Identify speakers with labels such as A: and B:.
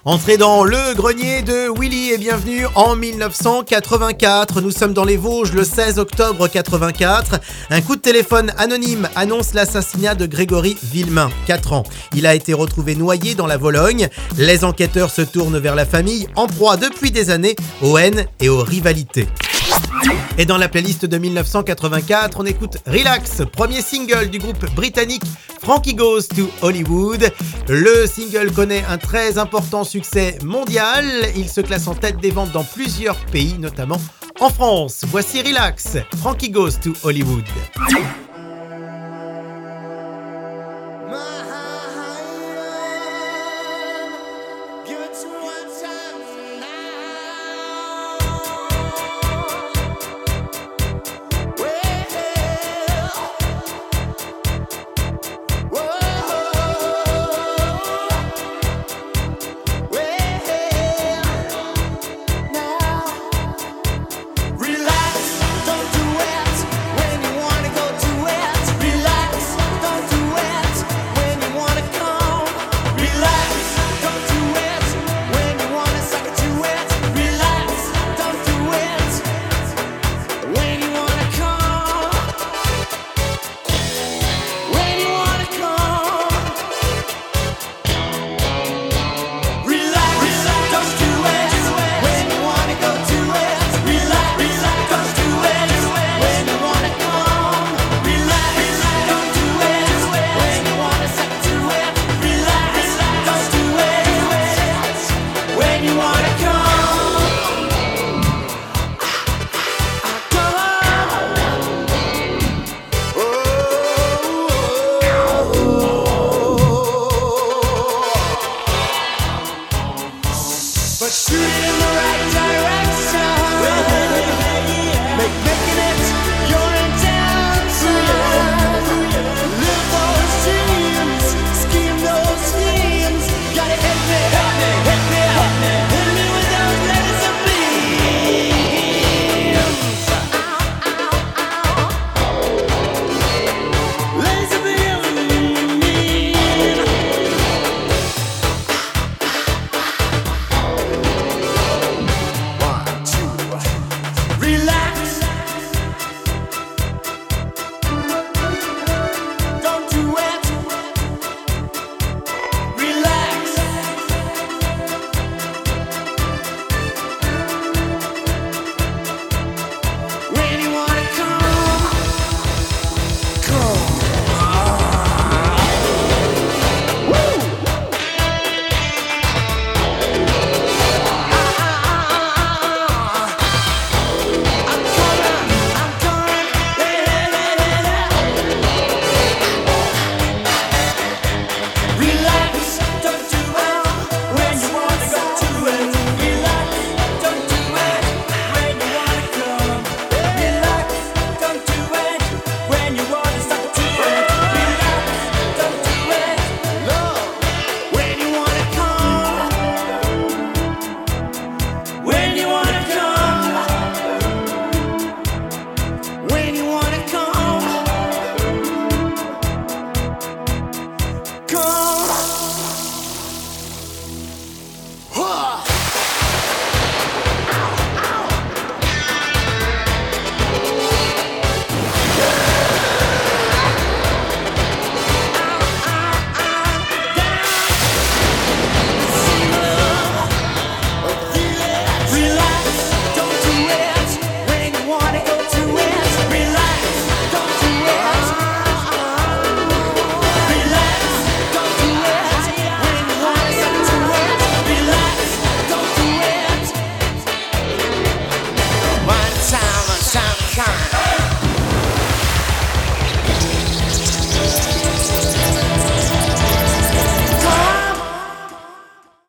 A: Entrez dans le grenier de Willy et bienvenue en 1984. Nous sommes dans les Vosges le 16 octobre 84. Un coup de téléphone anonyme annonce l'assassinat de Grégory Villemain, 4 ans. Il a été retrouvé noyé dans la Vologne. Les enquêteurs se tournent vers la famille, en proie depuis des années aux haines et aux rivalités. Et dans la playlist de 1984, on écoute Relax, premier single du groupe britannique Frankie Goes to Hollywood. Le single connaît un très important succès mondial. Il se classe en tête des ventes dans plusieurs pays, notamment en France. Voici Relax, Frankie Goes to Hollywood.
B: But